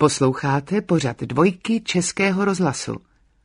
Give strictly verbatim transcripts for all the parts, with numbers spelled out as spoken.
Posloucháte pořad Dvojky Českého rozhlasu.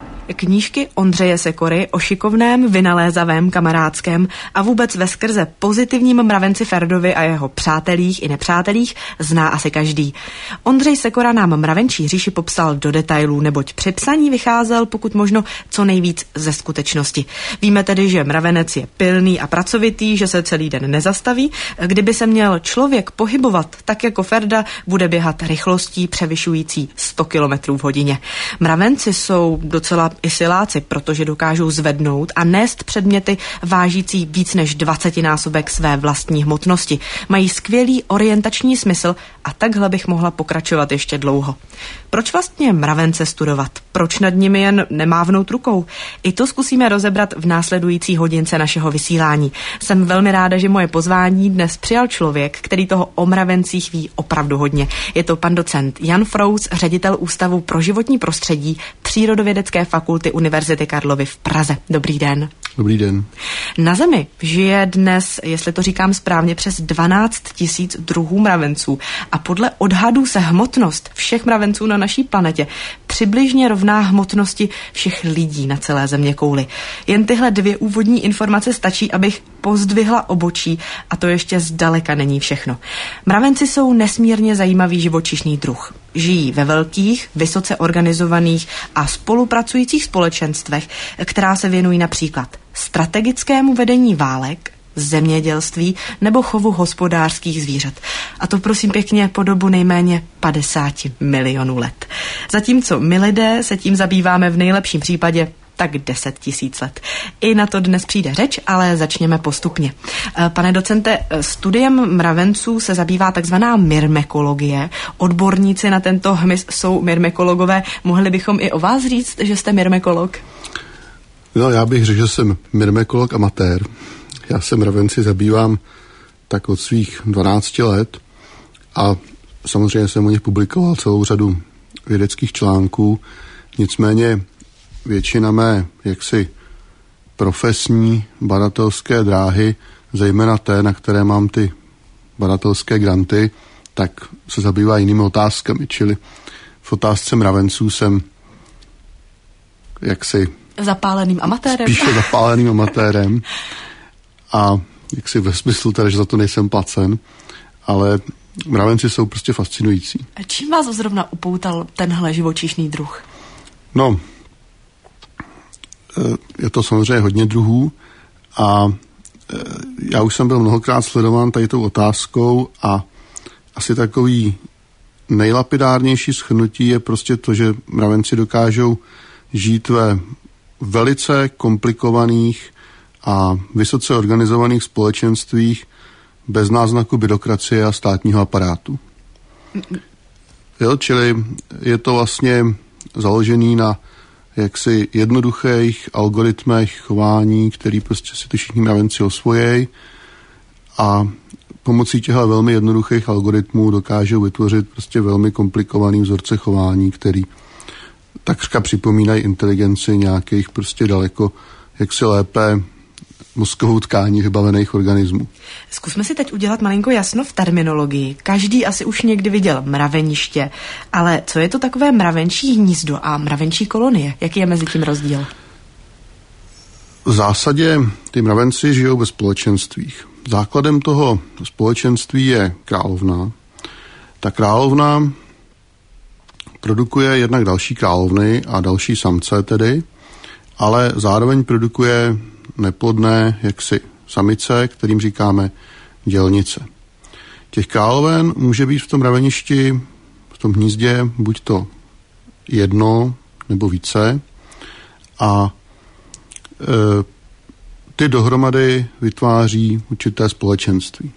Knížky Ondřeje Sekory o šikovném, vynalézavém, kamarádském a vůbec veskrze pozitivním mravenci Ferdovi a jeho přátelích i nepřátelích zná asi každý. Ondřej Sekora nám mravenčí říši popsal do detailů, neboť při psaní vycházel pokud možno co nejvíc ze skutečnosti. Víme tedy, že mravenec je pilný a pracovitý, že se celý den nezastaví. Kdyby se měl člověk pohybovat tak jako Ferda, bude běhat rychlostí převyšující sto kilometrů v hodině. Mravenci jsou docela i siláci, protože dokážou zvednout a nést předměty vážící víc než dvacetinásobek své vlastní hmotnosti. Mají skvělý orientační smysl a takhle bych mohla pokračovat ještě dlouho. Proč vlastně mravence studovat? Proč nad nimi jen nemávnout rukou? I to zkusíme rozebrat v následující hodince našeho vysílání. Jsem velmi ráda, že moje pozvání dnes přijal člověk, který toho o mravencích ví opravdu hodně. Je to pan docent Jan Frous, ředitel Ústavu pro životní prostředí Přírodovědecké fakulty Univerzity Karlovy v Praze. Dobrý den. Dobrý den. Na Zemi žije dnes, jestli to říkám správně, přes dvanáct tisíc druhů mravenců a podle odhadů se hmotnost všech mravenců na naší planetě přibližně rovná hmotnosti všech lidí na celé zeměkouli. Jen tyhle dvě úvodní informace stačí, abych pozdvihla obočí a to ještě zdaleka není všechno. Mravenci jsou nesmírně zajímavý živočišný druh. Žijí ve velkých, vysoce organizovaných a spolupracujících společenstvech, která se věnují například strategickému vedení válek, zemědělství nebo chovu hospodářských zvířat. A to prosím pěkně po dobu nejméně padesát milionů let. Zatímco my lidé se tím zabýváme v nejlepším případě tak deset tisíc let. I na to dnes přijde řeč, ale začněme postupně. Pane docente, studiem mravenců se zabývá takzvaná myrmekologie. Odborníci na tento hmyz jsou myrmekologové. Mohli bychom i o vás říct, že jste myrmekolog? No, já bych řekl, že jsem myrmekolog amatér. Já se mravenci zabývám tak od svých dvanácti let a samozřejmě jsem o nich publikoval celou řadu vědeckých článků. Nicméně většina mé jaksi profesní badatelské dráhy, zejména té, na které mám ty badatelské granty, tak se zabývá jinými otázkami, čili v otázce mravenců jsem jaksi zapáleným amatérem. Spíše zapáleným amatérem a jaksi ve smyslu teda, že za to nejsem placen, ale mravenci jsou prostě fascinující. A čím vás zrovna upoutal tenhle živočišný druh? No, je to samozřejmě hodně druhů a já už jsem byl mnohokrát sledován tady tou otázkou a asi takový nejlapidárnější shrnutí je prostě to, že mravenci dokážou žít ve velice komplikovaných a vysoce organizovaných společenstvích bez náznaku byrokracie a státního aparátu. Jo, čili je to vlastně založený na jaksi jednoduchých algoritmech chování, který prostě si ty všichni mravenci osvojejí a pomocí těchto velmi jednoduchých algoritmů dokážou vytvořit prostě velmi komplikovaný vzorce chování, který takřka připomínají inteligenci nějakých prostě daleko jaksi lépe mozkovou tkání vybavených organismů. Zkusme si teď udělat malinko jasno v terminologii. Každý asi už někdy viděl mraveniště, ale co je to takové mravenčí hnízdo a mravenčí kolonie? Jaký je mezi tím rozdíl? V zásadě ty mravenci žijou ve společenstvích. Základem toho společenství je královna. Ta královna produkuje jednak další královny a další samce tedy, ale zároveň produkuje neplodné jaksi samice, kterým říkáme dělnice. Těch královen může být v tom mraveništi, v tom hnízdě buď to jedno nebo více a e, ty dohromady vytváří určité společenství.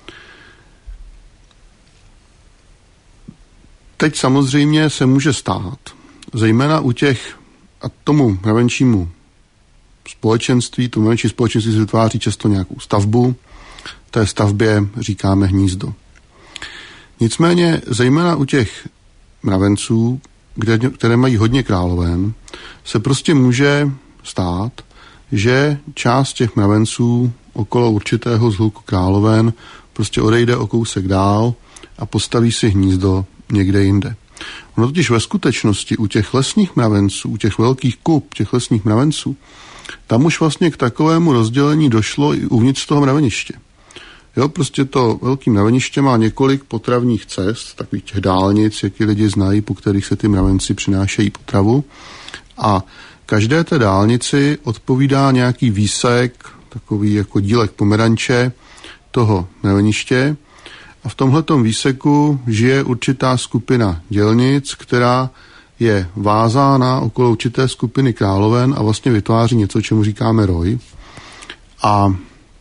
Teď samozřejmě se může stát, zejména u těch a tomu mravenčímu společenství, to mravenčí společenství se vytváří často nějakou stavbu, té stavbě říkáme hnízdo. Nicméně, zejména u těch mravenců, kde, které mají hodně královen, se prostě může stát, že část těch mravenců okolo určitého zhluku královen prostě odejde o kousek dál a postaví si hnízdo někde jinde. Ono totiž ve skutečnosti u těch lesních mravenců, u těch velkých kup, těch lesních mravenců, tam už vlastně k takovému rozdělení došlo i uvnitř toho mraveniště. Jo, prostě to velké mraveniště má několik potravních cest, takových těch dálnic, jaký lidi znají, po kterých se ty mravenci přinášejí potravu. A každé té dálnici odpovídá nějaký výsek, takový jako dílek pomeranče toho mraveniště. A v tomhletom výseku žije určitá skupina dělnic, která je vázána okolo určité skupiny královen a vlastně vytváří něco, čemu říkáme roj. A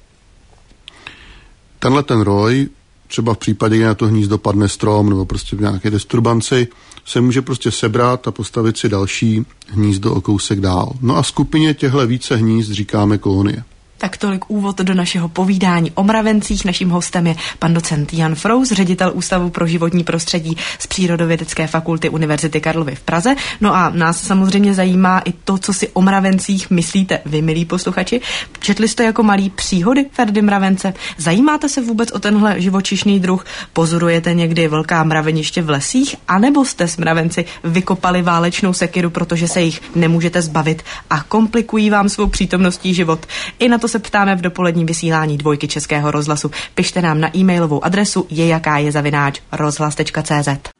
tenhle ten roj, třeba v případě, kdy na to hnízdo padne strom nebo prostě v nějaké disturbanci, se může prostě sebrat a postavit si další hnízdo o kousek dál. No a skupině těchto více hnízd říkáme kolonie. Tak tolik úvod do našeho povídání o mravencích. Naším hostem je pan docent Jan Frous, ředitel Ústavu pro životní prostředí z Přírodovědecké fakulty Univerzity Karlovy v Praze. No a nás samozřejmě zajímá i to, co si o mravencích myslíte vy, milí posluchači. Četli jste jako malí příhody Ferdy Mravence? Zajímáte se vůbec o tenhle živočišný druh? Pozorujete někdy velká mraveniště v lesích? A nebo jste s mravenci vykopali válečnou sekiru, protože se jich nemůžete zbavit a komplikují vám svou přítomností život? I na to se ptáme v dopoledním vysílání Dvojky Českého rozhlasu. Pište nám na e-mailovou adresu je jaká je zavináč rozhlas tečka cé zet.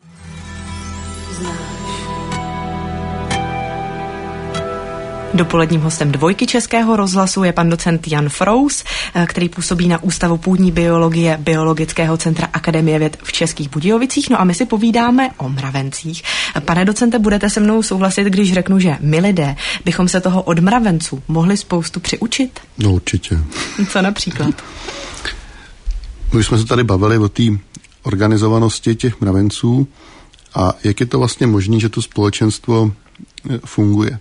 Dopoledním hostem Dvojky Českého rozhlasu je pan docent Jan Frous, který působí na Ústavu půdní biologie Biologického centra Akademie věd v Českých Budějovicích. No a my si povídáme o mravencích. Pane docente, budete se mnou souhlasit, když řeknu, že my lidé bychom se toho od mravenců mohli spoustu přiučit? No určitě. Co například? My jsme se tady bavili o té organizovanosti těch mravenců a jak je to vlastně možné, že to společenstvo funguje.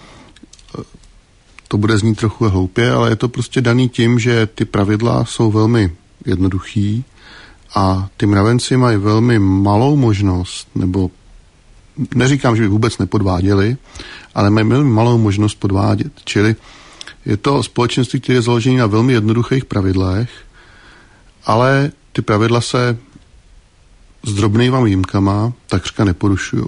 To bude znít trochu hloupě, ale je to prostě daný tím, že ty pravidla jsou velmi jednoduchý a ty mravenci mají velmi malou možnost, nebo neříkám, že by vůbec nepodváděli, ale mají velmi malou možnost podvádět. Čili je to společenství, které je založené na velmi jednoduchých pravidlech, ale ty pravidla se s drobnýma výjimkama takřka neporušují.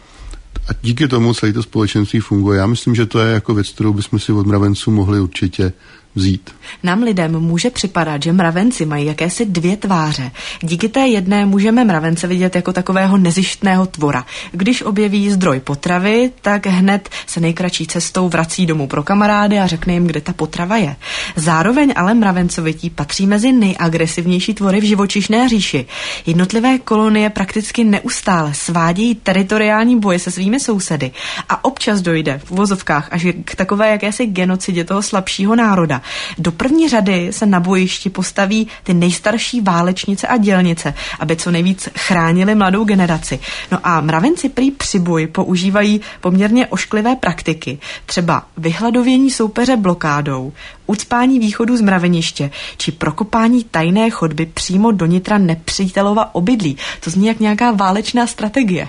A díky tomu celé to společenství funguje. Já myslím, že to je jako věc, kterou bychom si od mravenců mohli určitě vzít. Nám lidem může připadat, že mravenci mají jakési dvě tváře. Díky té jedné můžeme mravence vidět jako takového nezištného tvora. Když objeví zdroj potravy, tak hned se nejkratší cestou vrací domů pro kamarády a řekne jim, kde ta potrava je. Zároveň ale mravencovití patří mezi nejagresivnější tvory v živočišné říši. Jednotlivé kolonie prakticky neustále svádějí teritoriální boje se svými sousedy a občas dojde v uvozovkách až k takové jakési genocidě toho slabšího národa. Do první řady se na bojišti postaví ty nejstarší válečnice a dělnice, aby co nejvíc chránili mladou generaci. No a mravenci prý při boji používají poměrně ošklivé praktiky, třeba vyhladovění soupeře blokádou, ucpání východu z mraveniště či prokopání tajné chodby přímo do nitra nepřítelova obydlí. To zní jak nějaká válečná strategie.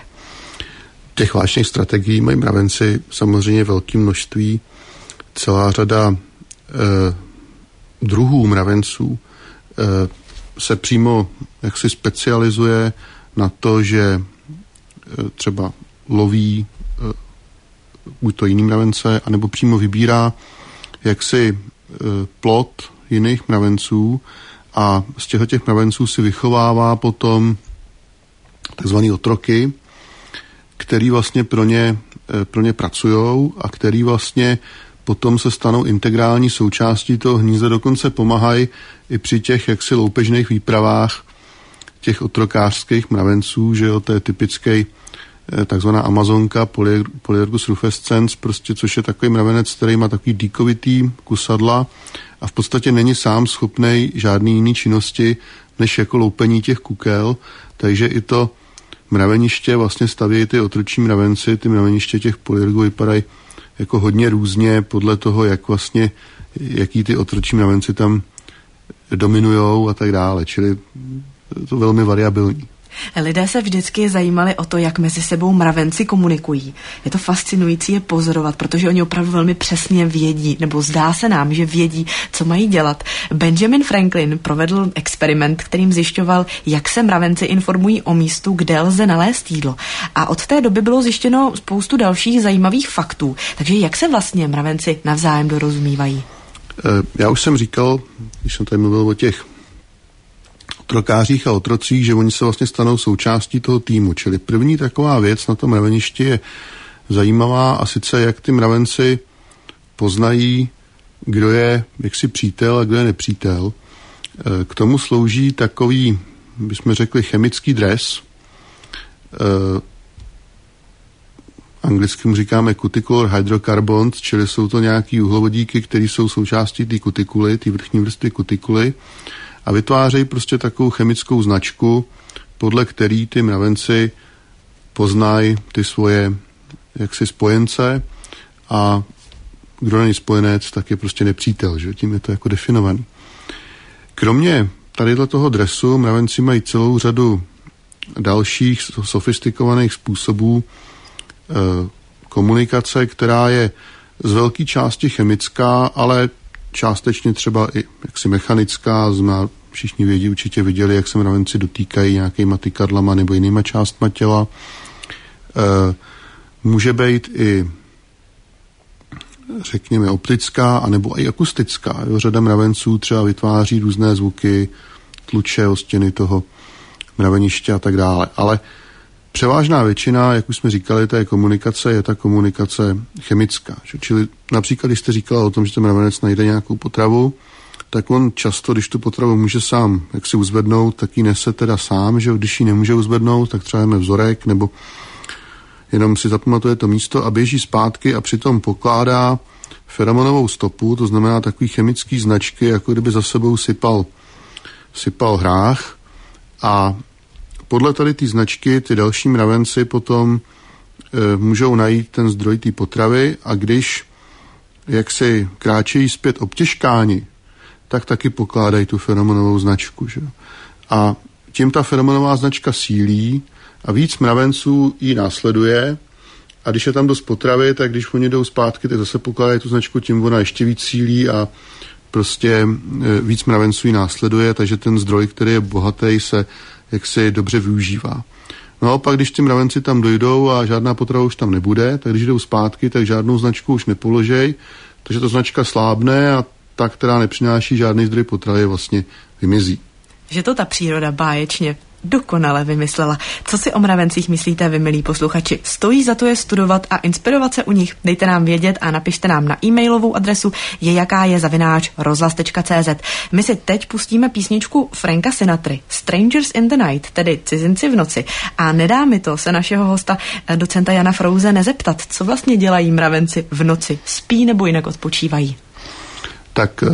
Těch válečných strategií mají mravenci samozřejmě velké množství. Celá řada Eh, druhů mravenců eh, se přímo jaksi specializuje na to, že eh, třeba loví eh, buď to jiný mravence, anebo přímo vybírá jaksi eh, plod jiných mravenců a z těchto těch mravenců si vychovává potom takzvaný otroky, který vlastně pro ně, eh, pro ně pracujou a který vlastně potom se stanou integrální součástí toho hnízda, dokonce pomáhají i při těch jaksi loupežných výpravách těch otrokářských mravenců, že jo, to je typický takzvaná amazonka, Polyergus rufescens, prostě, což je takový mravenec, který má takový dýkovitý kusadla a v podstatě není sám schopnej žádný jiný činnosti, než jako loupení těch kukel, takže i to mraveniště vlastně staví ty otročí mravenci, ty mraveniště těch Polyergů vypadají jako hodně různě podle toho, jak vlastně, jaký ty otročí mravenci tam dominujou a tak dále, čili to velmi variabilní. Lidé se vždycky zajímali o to, jak mezi sebou mravenci komunikují. Je to fascinující je pozorovat, protože oni opravdu velmi přesně vědí, nebo zdá se nám, že vědí, co mají dělat. Benjamin Franklin provedl experiment, kterým zjišťoval, jak se mravenci informují o místu, kde lze nalézt jídlo. A od té doby bylo zjištěno spoustu dalších zajímavých faktů. Takže jak se vlastně mravenci navzájem dorozumívají? Já už jsem říkal, když jsem tady mluvil o těch otrokářích a otrocích, že oni se vlastně stanou součástí toho týmu. Čili první taková věc na tom mraveništi je zajímavá a sice jak ty mravenci poznají, kdo je jaksi přítel a kdo je nepřítel. K tomu slouží takový, bychom řekli, chemický dres. Anglicky mu říkáme cuticular hydrocarbons, čili jsou to nějaký uhlovodíky, které jsou součástí té kutikuly, té vrchní vrstvy kutikuly a vytvářejí prostě takovou chemickou značku, podle který ty mravenci poznají ty svoje jaksi spojence a kdo není spojenec, tak je prostě nepřítel, že? Tím je to jako definovaný. Kromě tady toho dresu mravenci mají celou řadu dalších sofistikovaných způsobů e, komunikace, která je z velké části chemická, ale částečně třeba i jaksi mechanická. Zná, všichni vědí, určitě viděli, jak se mravenci dotýkají nějakýma tykadlama nebo jinýma částma těla. E, může být i řekněme optická, anebo i akustická. Jo? Řada mravenců třeba vytváří různé zvuky, tluče o stěny toho mraveniště a tak dále. Ale převážná většina, jak už jsme říkali, té komunikace je ta komunikace chemická. Že? Čili například, když jste říkala o tom, že ten mravenec najde nějakou potravu, tak on často, když tu potravu může sám jak si uzvednout, tak ji nese teda sám, že když ji nemůže uzvednout, tak třeba jeme vzorek, nebo jenom si zapamatuje to místo a běží zpátky a přitom pokládá feromonovou stopu, to znamená takový chemický značky, jako kdyby za sebou sypal, sypal hrách a podle tady ty značky ty další mravenci potom e, můžou najít ten zdroj té potravy a když jak si kráčejí zpět obtěžkáni, tak taky pokládají tu feromonovou značku. Že? A tím ta feromonová značka sílí a víc mravenců ji následuje a když je tam dost potravy, tak když oni jdou zpátky, tak zase pokládají tu značku, tím ona ještě víc sílí a prostě víc mravenců ji následuje, takže ten zdroj, který je bohatý, se jaksi dobře využívá. No a pak, když ty mravenci tam dojdou a žádná potrava už tam nebude, tak když jdou zpátky, tak žádnou značku už nepoložej, takže ta značka slábne a ta, která nepřináší žádný zdroj potravy, vlastně vymizí. Že to ta příroda báječně dokonale vymyslela. Co si o mravencích myslíte vy, milí posluchači? Stojí za to je studovat a inspirovat se u nich? Dejte nám vědět a napište nám na e-mailovou adresu je jaká je zavináč rozhlas tečka cé zet. My si teď pustíme písničku Franka Sinatry Strangers in the Night, tedy Cizinci v noci. A nedá mi to se našeho hosta docenta Jana Frouze nezeptat, co vlastně dělají mravenci v noci. Spí nebo jinak odpočívají? Tak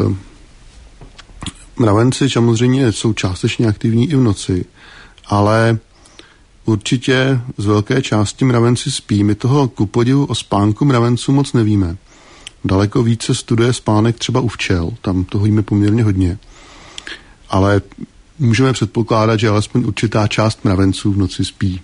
mravenci samozřejmě jsou částečně aktivní i v noci, ale určitě z velké části mravenci spí. My toho ku podivu o spánku mravenců moc nevíme. Daleko více studuje spánek třeba u včel, tam toho víme poměrně hodně. Ale můžeme předpokládat, že alespoň určitá část mravenců v noci spí.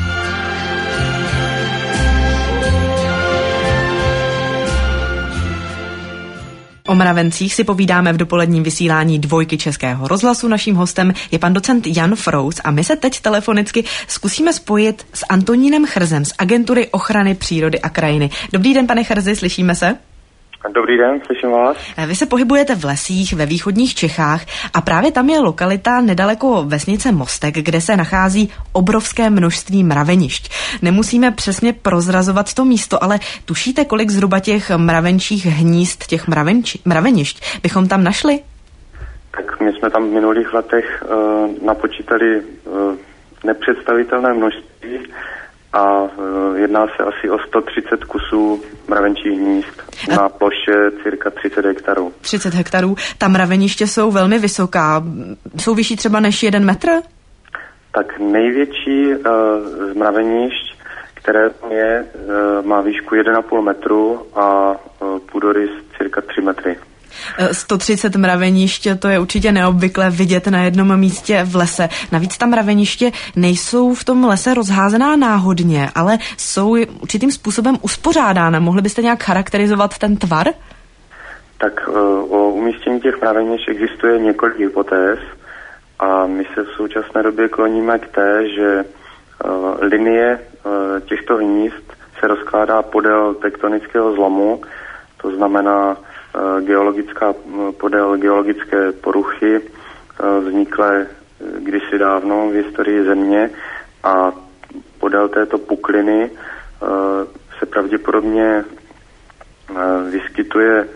O mravencích si povídáme v dopoledním vysílání Dvojky Českého rozhlasu. Naším hostem je pan docent Jan Frouze a my se teď telefonicky zkusíme spojit s Antonínem Chrzem z Agentury ochrany přírody a krajiny. Dobrý den, pane Chrzi, slyšíme se? Dobrý den, slyším vás. Vy se pohybujete v lesích ve východních Čechách a právě tam je lokalita nedaleko vesnice Mostek, kde se nachází obrovské množství mravenišť. Nemusíme přesně prozrazovat to místo, ale tušíte, kolik zhruba těch mravenčích hnízd, těch mravenč, mravenišť bychom tam našli? Tak my jsme tam v minulých letech uh, napočítali uh, nepředstavitelné množství a uh, jedná se asi o sto třicet kusů mravenčích hnízd na ploše cirka třicet hektarů. třicet hektarů. Ta mraveniště jsou velmi vysoká. Jsou vyšší třeba než jeden metr? Tak největší uh, z mravenišť, které je, uh, má výšku jeden a půl metru a uh, půdorys cirka tři metry. sto třicet mravenišť, to je určitě neobvyklé vidět na jednom místě v lese. Navíc ta mraveniště nejsou v tom lese rozházená náhodně, ale jsou určitým způsobem uspořádána. Mohli byste nějak charakterizovat ten tvar? Tak o umístění těch mravenišť existuje několik hypotéz a my se v současné době kloníme k té, že linie těchto hnízd se rozkládá podél tektonického zlomu, to znamená geologická, podél geologické poruchy vzniklé kdysi dávno v historii země a podél této pukliny se pravděpodobně vyskytuje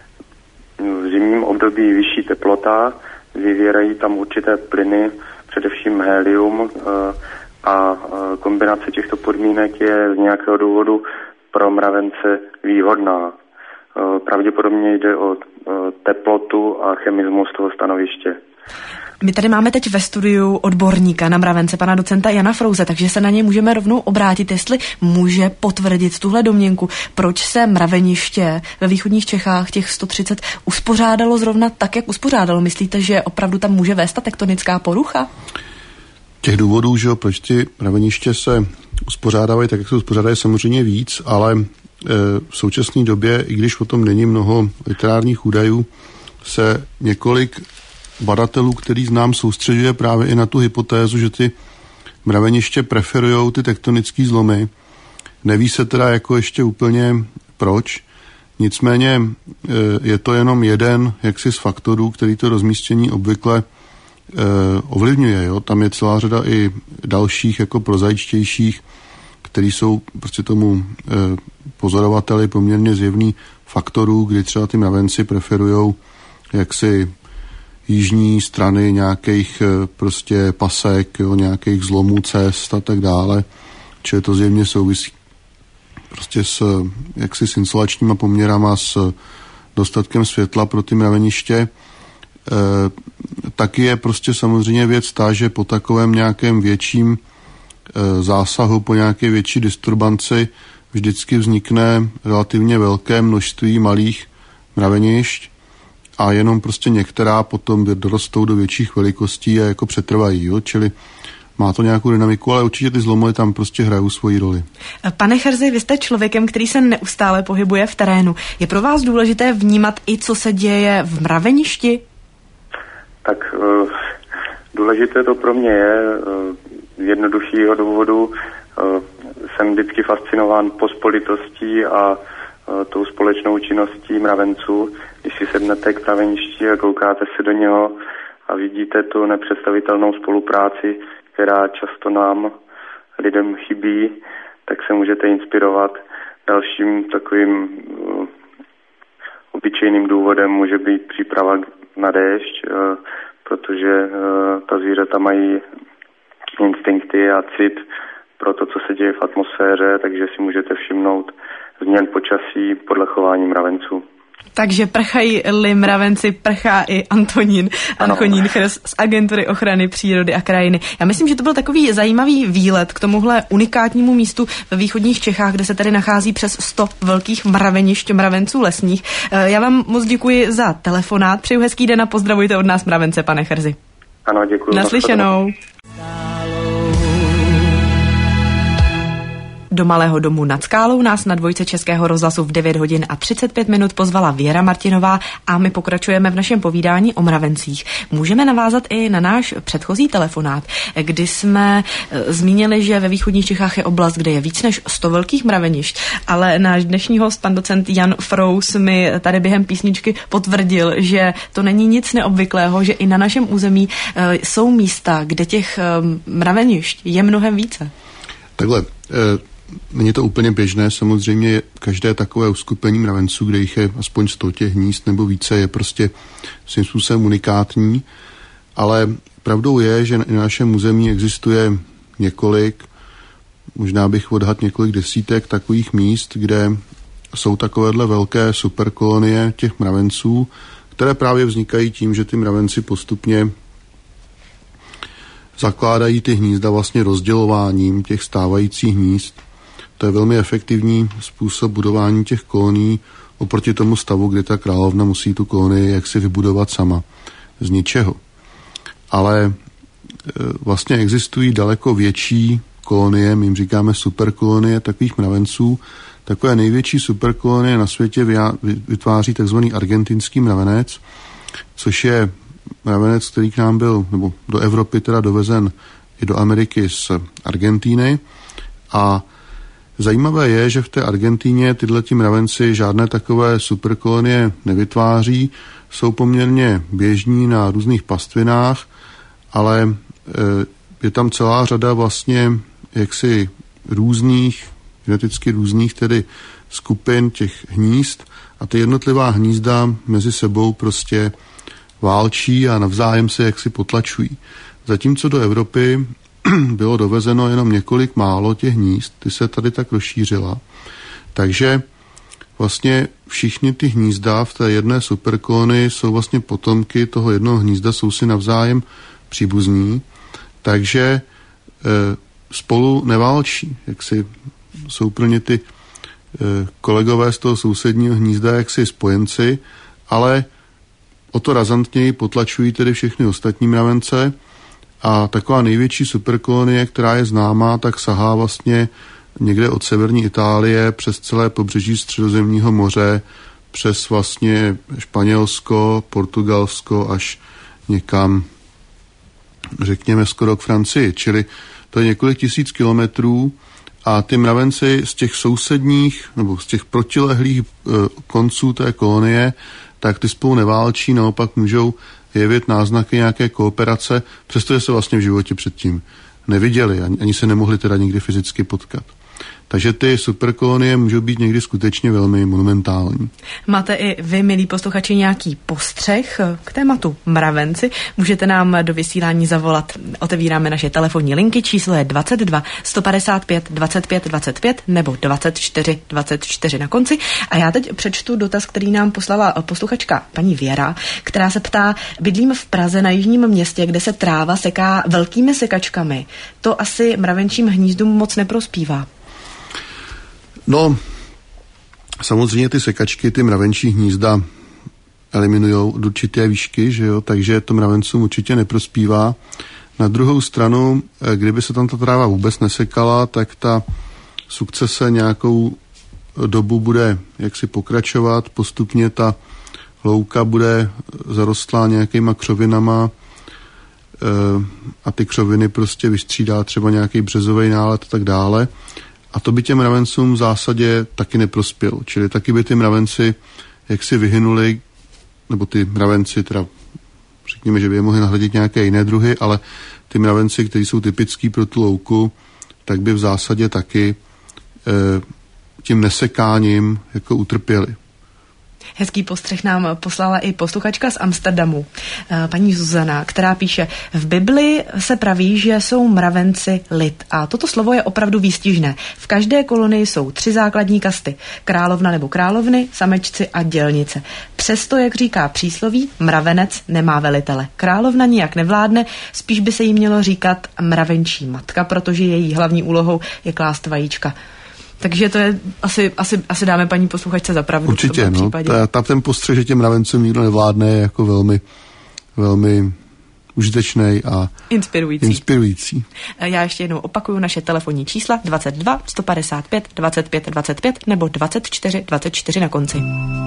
v zimním období vyšší teplota, vyvěrají tam určité plyny, především helium, a kombinace těchto podmínek je z nějakého důvodu pro mravence výhodná. Pravděpodobně jde o teplotu a chemismus toho stanoviště. My tady máme teď ve studiu odborníka na mravence, pana docenta Jana Frouse, takže se na něj můžeme rovnou obrátit, jestli může potvrdit tuhle domněnku, proč se mraveniště ve východních Čechách těch sto třicet uspořádalo zrovna tak, jak uspořádalo. Myslíte, že opravdu tam může vést ta tektonická porucha? Těch důvodů, že jo, proč ty mraveniště se uspořádávají tak, jak se uspořádají, samozřejmě víc, ale e, v současné době, i když o tom není mnoho literárních údajů, se několik badatelů, který znám, soustředuje právě i na tu hypotézu, že ty mraveniště preferují ty tektonické zlomy. Neví se teda jako ještě úplně proč, nicméně e, je to jenom jeden jaksi z faktorů, který to rozmístění obvykle e, ovlivňuje. Jo? Tam je celá řada i dalších jako prozaičtějších, který jsou prostě tomu e, pozorovateli poměrně zjevný faktorů, kdy třeba ty mravenci preferují jaksi jižní strany nějakých prostě pasek, jo, nějakých zlomů cest a tak dále, čili to zjevně souvisí prostě s jaksi s insolačníma poměrama, s dostatkem světla pro ty mraveniště. E, taky je prostě samozřejmě věc ta, že po takovém nějakém větším e, zásahu, po nějaké větší disturbanci vždycky vznikne relativně velké množství malých mravenišť, a jenom prostě některá potom dorostou do větších velikostí a jako přetrvají, jo? Čili má to nějakou dynamiku, ale určitě ty zlomy tam prostě hrajou svoji roli. Pane Cherzi, vy jste člověkem, který se neustále pohybuje v terénu. Je pro vás důležité vnímat i, co se děje v mraveništi? Tak uh, důležité to pro mě je. Uh, z jednoduchého důvodu uh, jsem vždycky fascinován pospolitostí a tou společnou činností mravenců. Když si sednete k mraveništi a koukáte se do něho a vidíte tu nepředstavitelnou spolupráci, která často nám, lidem, chybí, tak se můžete inspirovat. Dalším takovým uh, obyčejným důvodem může být příprava na déšť, uh, protože uh, ta zvířata mají instinkty a cit pro to, co se děje v atmosféře, takže si můžete všimnout změn počasí podle chování mravenců. Takže prchají-li mravenci, prchá i Antonín, Antonín Cherz z Agentury ochrany přírody a krajiny. Já myslím, že to byl takový zajímavý výlet k tomuhle unikátnímu místu ve východních Čechách, kde se tady nachází přes sto velkých mravenišť, mravenců lesních. Já vám moc děkuji za telefonát, přeju hezký den a pozdravujte od nás mravence, pane Cherzi. Ano, děkuji. Naslyšenou. Do Malého domu nad Skálou nás na dvojce Českého rozhlasu v devět hodin a třicet pět minut pozvala Věra Martinová a my pokračujeme v našem povídání o mravencích. Můžeme navázat i na náš předchozí telefonát, kdy jsme zmínili, že ve východních Čechách je oblast, kde je víc než sto velkých mravenišť, ale náš dnešní host, pan docent Jan Frouse, mi tady během písničky potvrdil, že to není nic neobvyklého, že i na našem území jsou místa, kde těch mravenišť je mnohem více. Takhle, e- není to úplně běžné, samozřejmě každé takové uskupení mravenců, kde jich je aspoň sto těch hnízd nebo více, je prostě svým způsobem unikátní, ale pravdou je, že na našem území existuje několik, možná bych odhadl několik desítek takových míst, kde jsou takovéhle velké superkolonie těch mravenců, které právě vznikají tím, že ty mravenci postupně zakládají ty hnízda vlastně rozdělováním těch stávajících hnízd. To je velmi efektivní způsob budování těch kolonií. oproti tomu stavu, kdy ta královna musí tu kolonii jaksi vybudovat sama z ničeho. Ale vlastně existují daleko větší kolonie, my jim říkáme superkolonie takových mravenců. Takové největší superkolonie na světě vytváří takzvaný argentinský mravenec, což je mravenec, který k nám byl, nebo do Evropy teda dovezen i do Ameriky z Argentíny. A zajímavé je, že v té Argentíně tyhle ti mravenci žádné takové superkolonie nevytváří, jsou poměrně běžní na různých pastvinách, ale je tam celá řada vlastně jaksi různých, geneticky různých tedy skupin těch hnízd a ty jednotlivá hnízda mezi sebou prostě válčí a navzájem se jaksi potlačují. Zatímco do Evropy bylo dovezeno jenom několik málo těch hnízd, ty se tady tak rozšířila. Takže vlastně všichni ty hnízda v té jedné superkolonii jsou vlastně potomky toho jednoho hnízda, jsou si navzájem příbuzní, takže e, spolu neválčí, jak si jsou pro ně ty e, kolegové z toho sousedního hnízda jaksi spojenci, ale o to razantněji potlačují tedy všechny ostatní mravence a taková největší superkolonie, která je známá, tak sahá vlastně někde od severní Itálie přes celé pobřeží Středozemního moře, přes vlastně Španělsko, Portugalsko až někam, řekněme, skoro k Francii. Čili to je několik tisíc kilometrů a ty mravenci z těch sousedních nebo z těch protilehlých e, konců té kolonie, tak ty spolu neválčí, naopak můžou jevit náznaky nějaké kooperace, přestože se vlastně v životě předtím neviděli, ani, ani se nemohli teda nikdy fyzicky potkat. Takže ty superkolonie můžou být někdy skutečně velmi monumentální. Máte i vy, milí posluchači, nějaký postřeh k tématu mravenci? Můžete nám do vysílání zavolat. Otevíráme naše telefonní linky, číslo je dvacet dva sto padesát pět dvacet pět dvacet pět nebo dvacet čtyři dvacet čtyři na konci. A já teď přečtu dotaz, který nám poslala posluchačka paní Věra, která se ptá: bydlím v Praze na jižním městě, kde se tráva seká velkými sekačkami. To asi mravenčím hnízdům moc neprospívá. No, samozřejmě ty sekačky, ty mravenčí hnízda eliminujou od určité výšky, že jo, takže to mravencům určitě neprospívá. Na druhou stranu, kdyby se tam ta tráva vůbec nesekala, tak ta sukcese nějakou dobu bude jaksi pokračovat, postupně ta louka bude zarostlá nějakýma křovinama a ty křoviny prostě vystřídá třeba nějaký březový nálet a tak dále. A to by těm mravencům v zásadě taky neprospělo. Čili taky by ty mravenci jaksi vyhynuli, nebo ty mravenci, teda řekněme, že by je mohli nahradit nějaké jiné druhy, ale ty mravenci, kteří jsou typický pro tu louku, tak by v zásadě taky e, tím nesekáním jako utrpěli. Hezký postřeh nám poslala i posluchačka z Amsterdamu, paní Zuzana, která píše: v Bibli se praví, že jsou mravenci lid. A toto slovo je opravdu výstižné. V každé kolonii jsou tři základní kasty: královna nebo královny, samečci a dělnice. Přesto, jak říká přísloví, mravenec nemá velitele. Královna nijak nevládne, spíš by se jí mělo říkat mravenčí matka, protože její hlavní úlohou je klást vajíčka. Takže to je, asi, asi, asi dáme paní posluchačce za pravdu. Určitě, no. Ta, ten postřeh, že těm mravencům nikdo nevládne, je jako velmi, velmi užitečný a inspirující. inspirující. Já ještě jednou opakuju naše telefonní čísla dvacet dva sto padesát pět dvacet pět dvacet pět nebo dvacet čtyři dvacet čtyři na konci.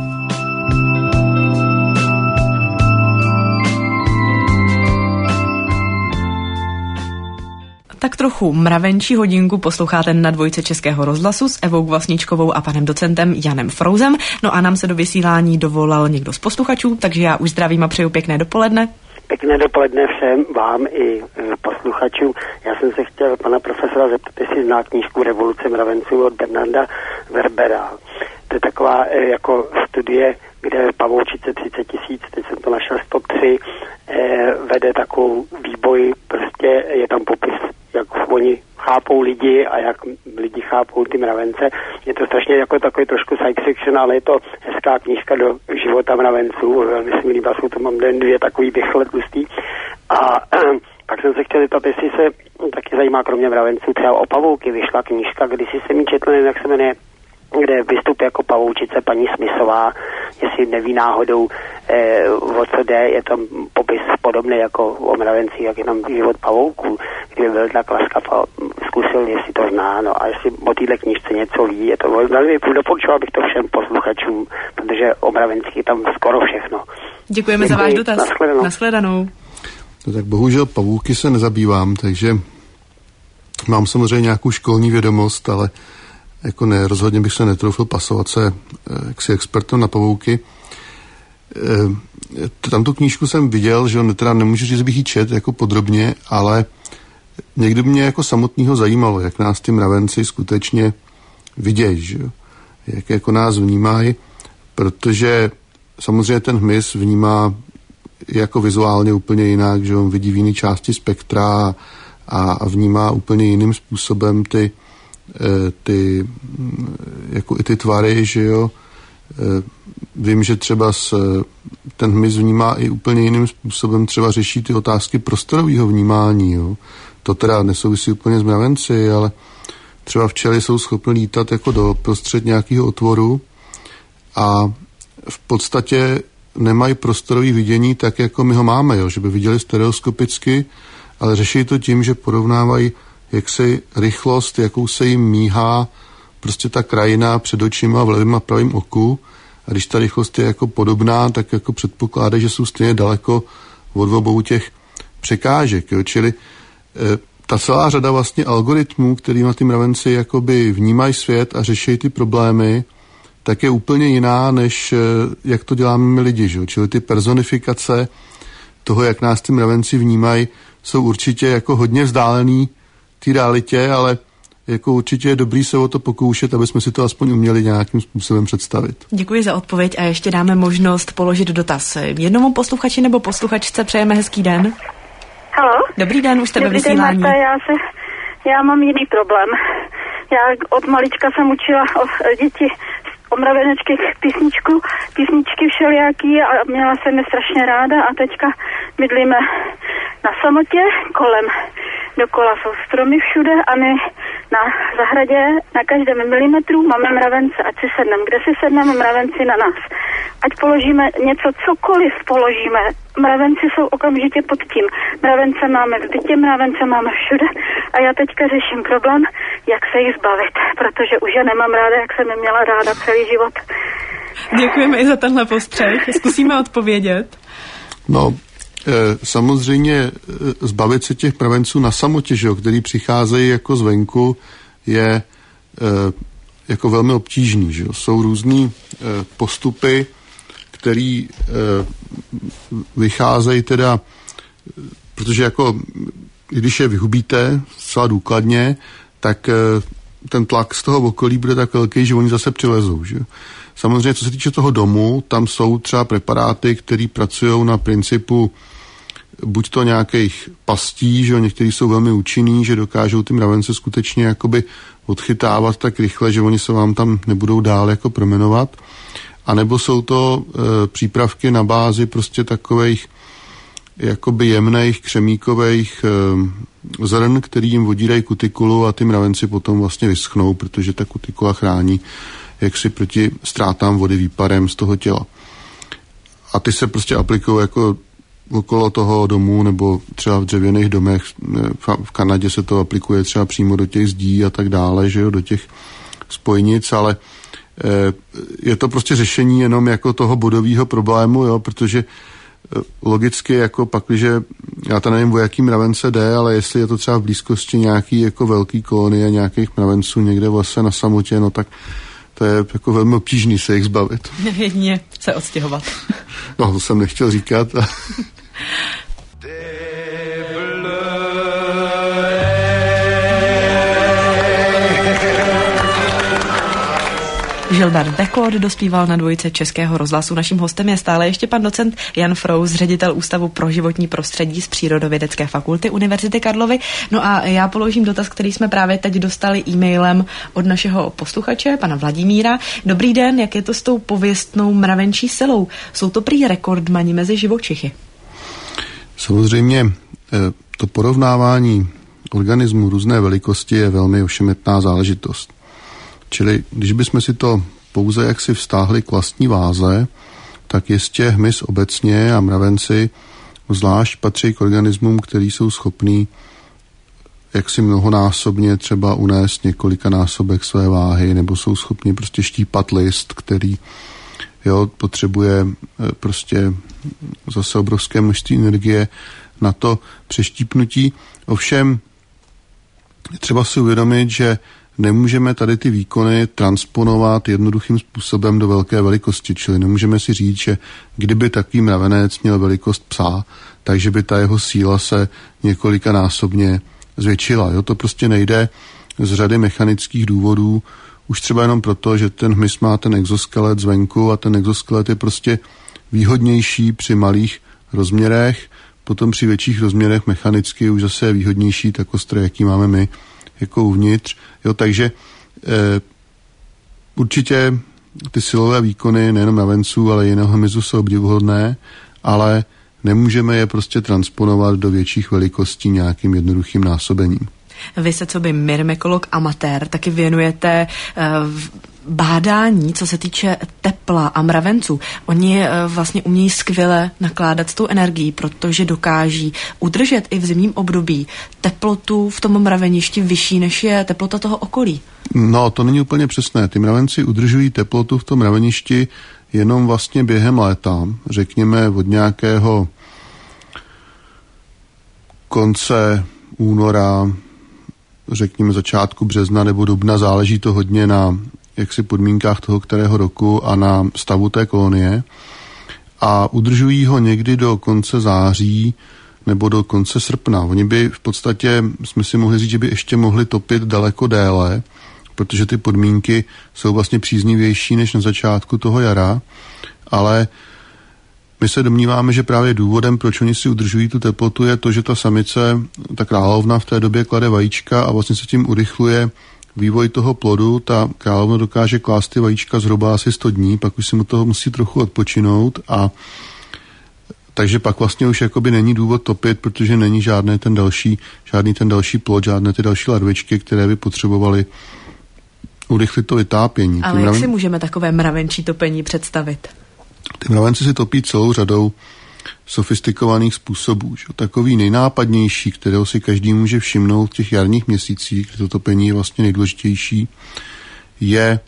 Tak trochu mravenčí hodinku posloucháte na dvojce Českého rozhlasu s Evou Kvasničkovou a panem docentem Janem Frouzem. No a nám se do vysílání dovolal někdo z posluchačů, takže já už zdravím a přeju pěkné dopoledne. Pěkné dopoledne všem vám i posluchačům. Já jsem se chtěl pana profesora zeptat, jestli zná knížku Revoluce mravenců od Bernarda Werbera. To je taková jako studie, kde pavoučice třicet tisíc, teď jsem to našel sto tři, vede takovou výboj, prostě je tam popis, jak oni chápou lidi a jak lidi chápou ty mravence. Je to strašně jako takový trošku science fiction, ale je to hezká knížka do života mravenců. Velmi se mi líbá, jsou to mám den dvě takový vychle tlustý. A pak jsem se chtěl zeptat, jestli se taky zajímá kromě mravenců třeba o pavouky. Vyšla knížka, když si jsem ji četl, nevím, jak se jmenuje, kde vystupuje jako pavoučice paní Smithová, jestli neví náhodou, eh, o co jde, je tam popis podobný jako o mravencích, jak je tam život pavouků, kdyby byl tak laskav a zkusil, jestli to zná, no a jestli o téhle knížce něco ví, je to velmi, doporučoval bych to všem posluchačům, protože o mravencích je tam skoro všechno. Děkujeme Děkuji. za váš dotaz. Nashledanou. Nashledanou. No tak bohužel pavouky se nezabývám, takže mám samozřejmě nějakou školní vědomost, ale jako ne, rozhodně bych se netroufil pasovat se jaksi expertem na pavouky. E, tam tu knížku jsem viděl, že on teda nemůžu říct, že bych ji čet jako podrobně, ale někdy mě jako samotného zajímalo, jak nás ty mravenci skutečně vidějí, že jo? Jak jako nás vnímají, protože samozřejmě ten hmyz vnímá jako vizuálně úplně jinak, že on vidí v jiné části spektra a, a vnímá úplně jiným způsobem ty, ty jako i ty tvary, že jo. Vím, že třeba s, ten hmyz vnímá i úplně jiným způsobem, třeba řeší ty otázky prostorového vnímání, jo. To teda nesouvisí úplně s mravenci, ale třeba včely jsou schopny lítat jako do prostřed nějakého otvoru a v podstatě nemají prostorový vidění tak, jako my ho máme, jo, že by viděli stereoskopicky, ale řeší to tím, že porovnávají jaksi rychlost, jakou se jim míhá prostě ta krajina před očima v levém a pravém oku. A když ta rychlost je jako podobná, tak jako předpokládají, že jsou stejně daleko od obou těch překážek. Jo. Čili e, ta celá řada vlastně algoritmů, kterýma ty mravenci jakoby vnímají svět a řeší ty problémy, tak je úplně jiná, než jak to děláme my lidi. Že? Čili ty personifikace toho, jak nás ty mravenci vnímají, jsou určitě jako hodně vzdálený té realitě, ale jako určitě je dobrý se o to pokoušet, aby jsme si to aspoň uměli nějakým způsobem představit. Děkuji za odpověď a ještě dáme možnost položit dotaz. Jednomu posluchači nebo posluchačce přejeme hezký den. Halo? Dobrý den, už jste ve vysílání. Dobrý den, Marta, já, se, já mám jiný problém. Já od malička jsem učila o děti o mravenečky písničku, písničky všelijaký a měla jsem je strašně ráda a teďka bydlíme na samotě, kolem dokola jsou stromy všude a my na zahradě na každém milimetru máme mravence, ať si sedneme, kde si sedneme, mravenci na nás. Ať položíme něco, cokoliv položíme, mravenci jsou okamžitě pod tím. Mravence máme v bytě, mravence máme všude a já teďka řeším problém, jak se jich zbavit, protože už je nemám ráda, jak jsem je měla ráda celý život. Děkujeme i za tenhle postřeh. Zkusíme odpovědět. No, samozřejmě zbavit se těch mravenců na samotě, že jo, který přicházejí jako zvenku, je jako velmi obtížný. Že jo. Jsou různý postupy, který vycházejí teda, protože jako když je vyhubíte zcela důkladně, tak ten tlak z toho okolí bude tak velký, že oni zase přilezou. Že? Samozřejmě, co se týče toho domu, tam jsou třeba preparáty, které pracují na principu buď to nějakých pastí, že některý jsou velmi účinný, že dokážou ty mravence skutečně jakoby odchytávat tak rychle, že oni se vám tam nebudou dál jako promenovat. A nebo jsou to e, přípravky na bázi prostě takových jakoby jemných křemíkových e, zrn, který jim odírají kutikulu a ty mravenci potom vlastně vyschnou, protože ta kutikula chrání jaksi proti ztrátám vody výparem z toho těla. A ty se prostě aplikují jako okolo toho domu nebo třeba v dřevěných domech. V Kanadě se to aplikuje třeba přímo do těch zdí a tak dále, že jo, do těch spojnic, ale je to prostě řešení jenom jako toho bodového problému, jo, protože logicky jako pak, že já to nevím, o jaký mravence jde, ale jestli je to třeba v blízkosti nějaký jako velký kolonie nějakých mravenců někde vlastně na samotě, no tak to je jako velmi obtížný se jich zbavit. Jedině se odstěhovat. No, to jsem nechtěl říkat. Gilbert Bécaud dospíval na dvojice Českého rozhlasu. Naším hostem je stále ještě pan docent Jan Frous, ředitel Ústavu pro životní prostředí z Přírodovědecké fakulty Univerzity Karlovy. No a já položím dotaz, který jsme právě teď dostali e-mailem od našeho posluchače, pana Vladimíra. Dobrý den, jak je to s tou pověstnou mravenčí silou? Jsou to prý rekordmani mezi živočichy? Samozřejmě to porovnávání organismů různé velikosti je velmi ošemetná záležitost. Čili když bychom si to pouze jaksi vztáhli k vlastní váze, tak jistě hmyz obecně a mravenci zvlášť patří k organismům, který jsou schopný jaksi mnohonásobně třeba unést několika násobek své váhy, nebo jsou schopni prostě štípat list, který jo, potřebuje prostě zase obrovské množství energie na to přeštípnutí. Ovšem třeba si uvědomit, že nemůžeme tady ty výkony transponovat jednoduchým způsobem do velké velikosti, čili nemůžeme si říct, že kdyby takový mravenec měl velikost psa, takže by ta jeho síla se několikanásobně zvětšila. Jo? To prostě nejde z řady mechanických důvodů, už třeba jenom proto, že ten hmyz má ten exoskelet zvenku a ten exoskelet je prostě výhodnější při malých rozměrech, potom při větších rozměrech mechanicky už zase je výhodnější tak ostré, jaký máme my jako uvnitř. Jo, takže e, určitě ty silové výkony nejenom mravenců, ale jiného hmyzu jsou obdivuhodné, ale nemůžeme je prostě transponovat do větších velikostí nějakým jednoduchým násobením. Vy se coby myrmekolog amatér taky věnujete uh, bádání, co se týče tepla a mravenců. Oni uh, vlastně umějí skvěle nakládat s tou energií, protože dokáží udržet i v zimním období teplotu v tom mraveništi vyšší, než je teplota toho okolí. No, to není úplně přesné. Ty mravenci udržují teplotu v tom mraveništi jenom vlastně během léta, řekněme od nějakého konce února, řekněme začátku března nebo dubna, záleží to hodně na jaksi podmínkách toho kterého roku a na stavu té kolonie, a udržují ho někdy do konce září nebo do konce srpna. Oni by v podstatě, jsme si mohli říct, že by ještě mohli topit daleko déle, protože ty podmínky jsou vlastně příznivější než na začátku toho jara, ale my se domníváme, že právě důvodem, proč oni si udržují tu teplotu, je to, že ta samice, ta královna v té době klade vajíčka a vlastně se tím urychluje vývoj toho plodu. Ta královna dokáže klást ty vajíčka zhruba asi sto dní, pak už si mu toho musí trochu odpočinout, a takže pak vlastně už jakoby není důvod topit, protože není žádný ten další, žádný ten další plod, žádné ty další larvičky, které by potřebovaly urychlit to vytápění. Ale Tím jak mraven... si můžeme takové mravenčí topení představit? Ty mravenci si topí celou řadou sofistikovaných způsobů. Že? Takový nejnápadnější, kterého si každý může všimnout v těch jarních měsících, kdy to topení je vlastně nejdůležitější, je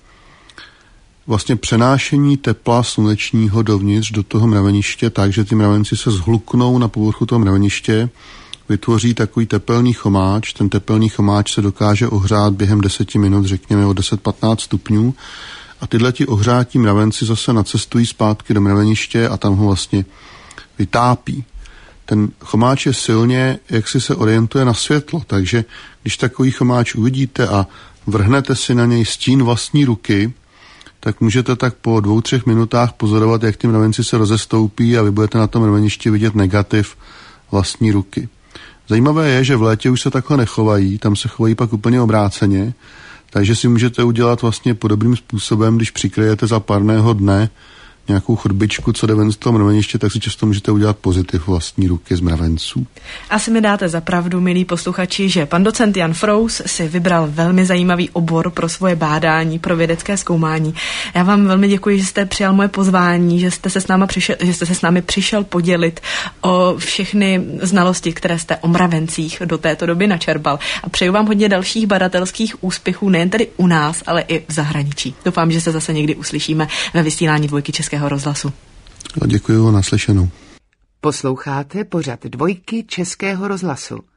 vlastně přenášení tepla slunečního dovnitř do toho mraveniště tak, že ty mravenci se zhluknou na povrchu toho mraveniště, vytvoří takový tepelný chomáč. Ten tepelný chomáč se dokáže ohřát během deseti minut, řekněme o deset patnáct stupňů, a tyhle ti ohřátí mravenci zase nacestují zpátky do mraveniště a tam ho vlastně vytápí. Ten chomáč je silně, jak si se orientuje na světlo, takže když takový chomáč uvidíte a vrhnete si na něj stín vlastní ruky, tak můžete tak po dvou, třech minutách pozorovat, jak ty mravenci se rozestoupí a vy budete na tom mraveništi vidět negativ vlastní ruky. Zajímavé je, že v létě už se takhle nechovají, tam se chovají pak úplně obráceně, takže si můžete udělat vlastně podobným způsobem, když přikryjete za párného dne nějakou chodbičku, co jde ven z toho mraveniště, tak si často můžete udělat pozitiv vlastní ruky z mravenců. Asi mi dáte za pravdu, milí posluchači, že pan docent Jan Frous si vybral velmi zajímavý obor pro svoje bádání, pro vědecké zkoumání. Já vám velmi děkuji, že jste přijal moje pozvání, že jste se s námi přišel, že jste se s námi přišel podělit o všechny znalosti, které jste o mravencích do této doby načerpal. A přeju vám hodně dalších badatelských úspěchů, nejen tady u nás, ale i v zahraničí. Doufám, že se zase někdy uslyšíme ve vysílání Dvojky Českého rozhlasu. Děkuji, naslyšenou. Posloucháte pořad Dvojky Českého rozhlasu.